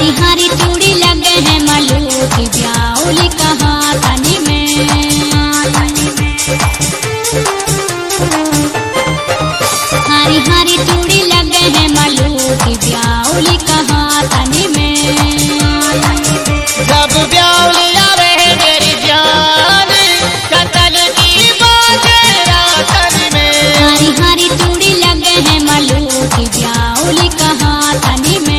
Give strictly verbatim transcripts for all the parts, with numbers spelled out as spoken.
हरी हरी चूड़ी लगे हैं मलू की ब्याउली कहाँ तनी में। हरी हरी चूड़ी लगे हैं मलू की ब्याउली कहाँ तनी में। जब ब्याउली आवे है मेरी जान कतल की बाजे रातन में। हरी हरी चूड़ी लगे हैं मलू की ब्याउली कहाँ तनी में।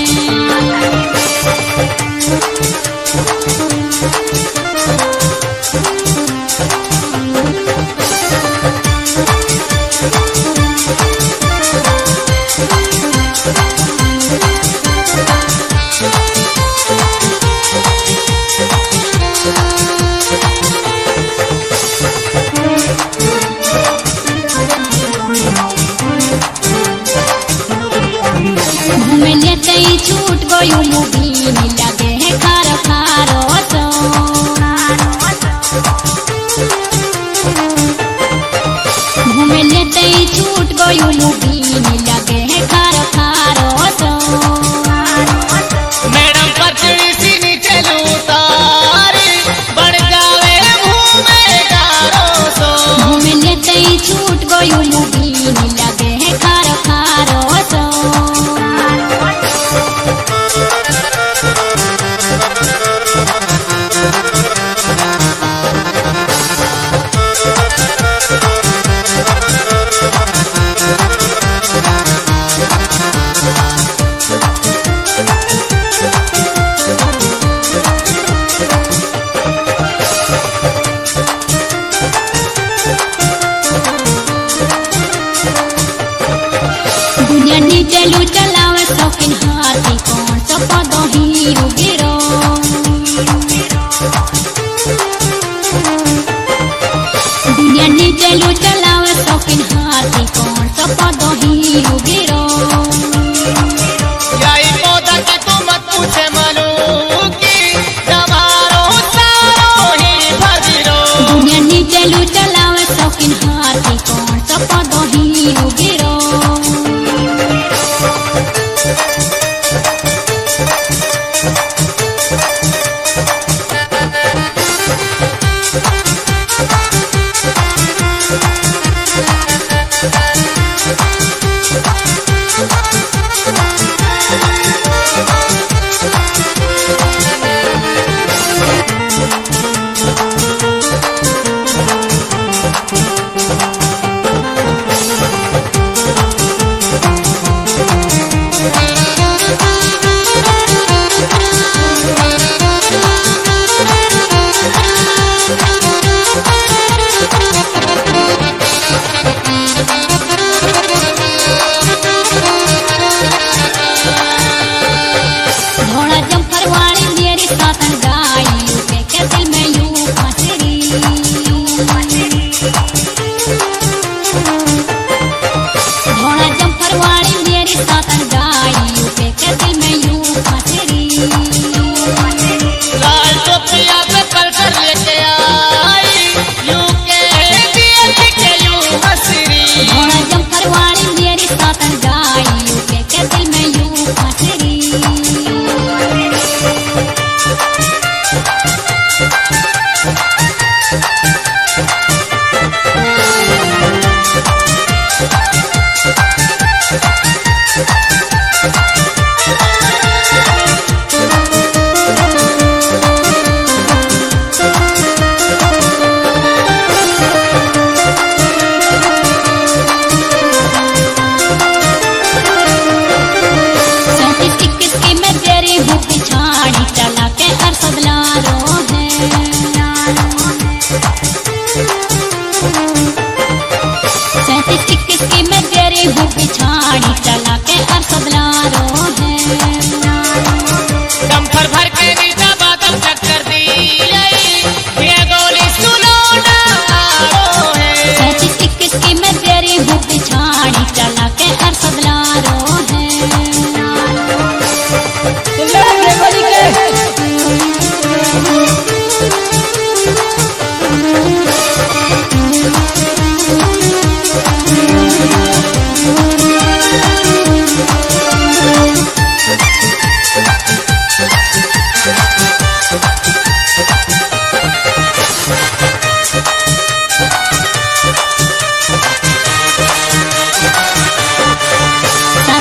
छूट गयू मुभी लगे है खारो खारो सो। घूमे लेते छूट गयू मुभी लगे है खारो खारो सो। मैडम पतली सी नीचे उतारी बढ़ जावे घूमे गारो सो। घूमे लेते छूट गयू मुभी लगे है खारो खारो सो।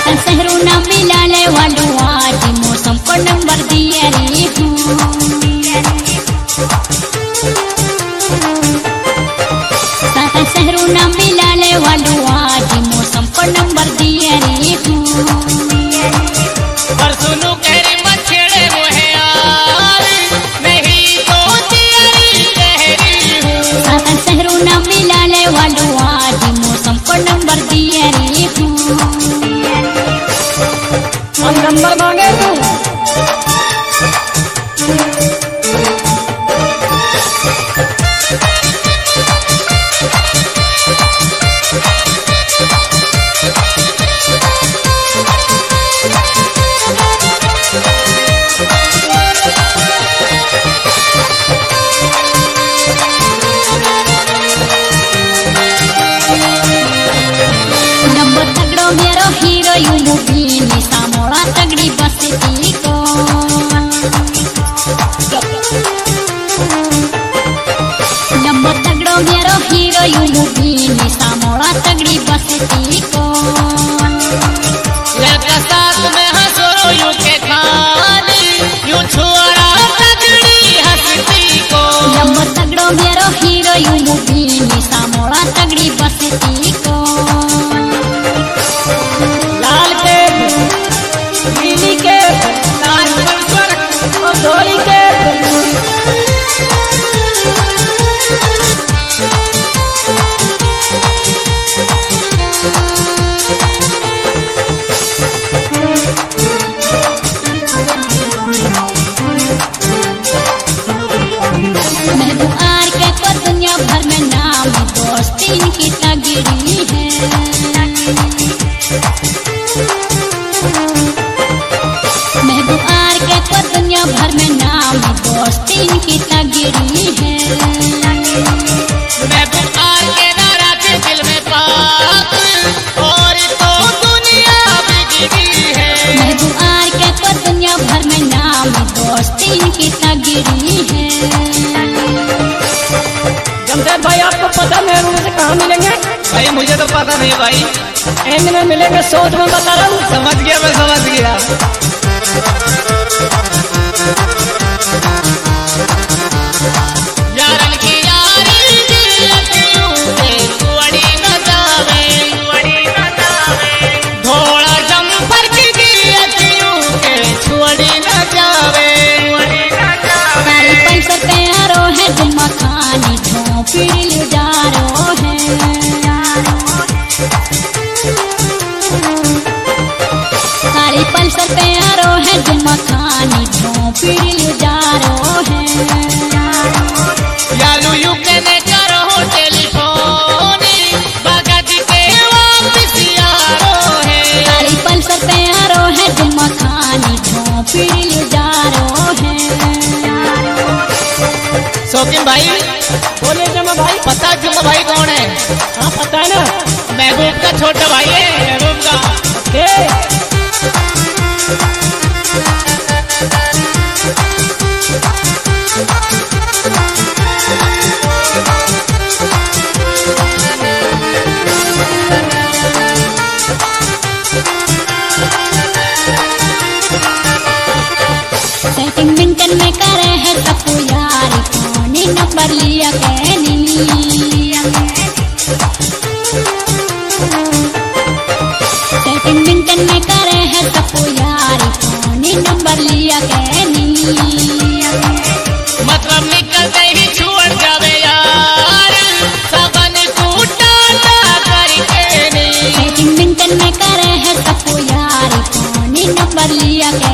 सातन शहरों ना मिला ले वालो आज मौसम को नंबर दिया रे हूँ। सातन शहरों ना मिला ले वालो आज मौसम को नंबर दिया रे हूँ। पर सुनो कहरे मछड़े मोहे आवे नहीं तो तेरी कहरी हूँ। सातन शहरों ना मिला ले वालो आज मौसम को नंबर दिया रे हूँ। हम नंबर मांगे तू नंबर तगड़ो मेरो हीरो यू मूवी निशा मोड़ा तगड़ी बसती को। नंबर तगड़ो मेरो हीरो यू मूवी निशा मोड़ा तगड़ी बसती को। लड़का साथ में हंसो यू के खानी यू छोरा तगड़ी हंसती को। नंबर तगड़ो मेरो हीरो यू मूवी निशा मोड़ा तगड़ी बसती को। लाल के नीली के लाल पर और धोली के महबूब आर के तो दुनिया भर में नाम दोस्ती की तगड़ी है। महबूब आर के तो दुनिया भर में नाम दोस्ती की तगड़ी है। मैं पुकार के नारा के दिल में पाप और तो दुनिया बिगड़ी है। महबूब आर के तो दुनिया भर में नाम दोस्ती की तगड़ी है। जमशेद भाई आपको पता मेहरून से कहाँ मिलेंगे? भाई मुझे तो पता नहीं भाई। एंड में मिलेंगे सोच में बता रहा हूँ। समझ गया मैं समझ गया। यारन की यारी दिल अखियों से कुड़ी न जावे कुड़ी न जावे। धोड़ा जम्पर की दिल अखियों के छुड़ी न जावे छुड़ी न जावे। सारी पैसा प्यारो है दिल मखानी झोंपड़ी ले जा रो है। सारी पल्सर प्यारो है दिल मखानी झोंपड़ी ले जा रो है। यालू यू के ने करो टेलीफोन बगद के वापस यारो है। सारी पल्सर प्यारो है दिल मखानी झोंपड़ी ले जा रो है। शौकीन भाई बोलिए जमा भाई। पता जुम्मा भाई कौन है? हाँ पता है ना। महबूब का छोटा भाई है महबूब का। के सेटिंग मिनटन में करे है सबको यार कौन नंबर लिया कहनी। सेटिंग मिनटन में करे है सबको यार कौन नंबर लिया कहनी। मतलब निकलते ही छोड़ जावे यार सबन टूटा करके नहीं। सेटिंग मिनटन में करे है सबको यार कौन नंबर लिया कहनी।